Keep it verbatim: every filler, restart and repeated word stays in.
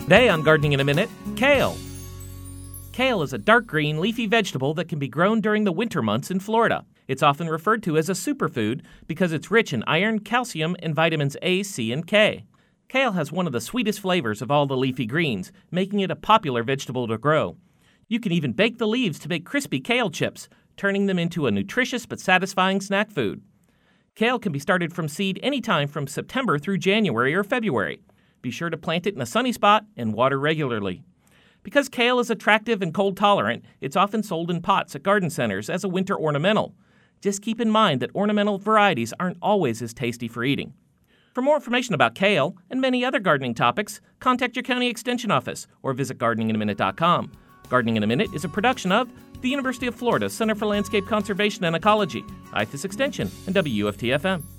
Today on Gardening in a Minute, kale. Kale is a dark green leafy vegetable that can be grown during the winter months in Florida. It's often referred to as a superfood because it's rich in iron, calcium, and vitamins A, C, and K. Kale has one of the sweetest flavors of all the leafy greens, making it a popular vegetable to grow. You can even bake the leaves to make crispy kale chips, turning them into a nutritious but satisfying snack food. Kale can be started from seed anytime from September through January or February. Be sure to plant it in a sunny spot and water regularly. Because kale is attractive and cold tolerant, it's often sold in pots at garden centers as a winter ornamental. Just keep in mind that ornamental varieties aren't always as tasty for eating. For more information about kale and many other gardening topics, contact your county extension office or visit gardening in a minute dot com. Gardening in a Minute is a production of the University of Florida Center for Landscape Conservation and Ecology, I F A S Extension, and W U F T F M.